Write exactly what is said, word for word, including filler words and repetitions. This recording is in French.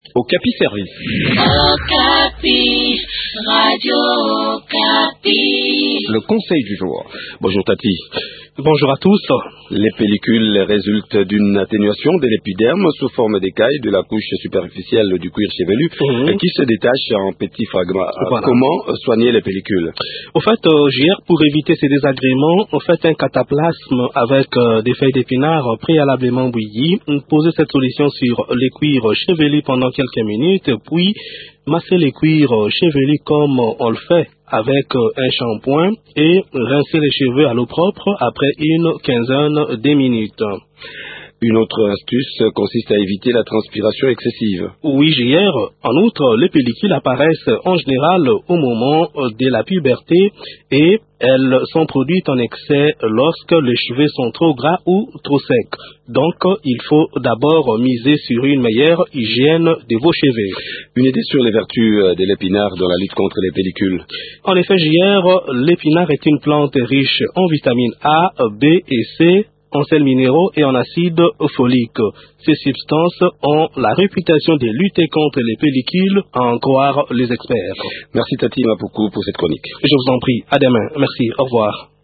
Okapi Service. Okapi, Radio Okapi. Le conseil du jour. Bonjour Tati. Bonjour à tous. Les pellicules résultent d'une atténuation de l'épiderme sous forme d'écailles de la couche superficielle du cuir chevelu mmh. qui se détache en petits fragments. Voilà. Comment soigner les pellicules? Au fait, euh, J R, pour éviter ces désagréments, faites un cataplasme avec euh, des feuilles d'épinard préalablement bouillies. Posez cette solution sur les cuirs chevelus pendant quelques minutes, puis massez les cuirs chevelus comme on le fait avec un shampoing et rincez les cheveux à l'eau propre après une quinzaine de minutes. Une autre astuce consiste à éviter la transpiration excessive. Oui, J R. En outre, les pellicules apparaissent en général au moment de la puberté et elles sont produites en excès lorsque les cheveux sont trop gras ou trop secs. Donc, il faut d'abord miser sur une meilleure hygiène de vos cheveux. Une idée sur les vertus de l'épinard dans la lutte contre les pellicules. En effet, J R, l'épinard est une plante riche en vitamines A, B et C, en sels minéraux et en acide folique. Ces substances ont la réputation de lutter contre les pellicules, à en croire les experts. Merci Tati Mapuku pour cette chronique. Je vous en prie. À demain. Merci. Au revoir.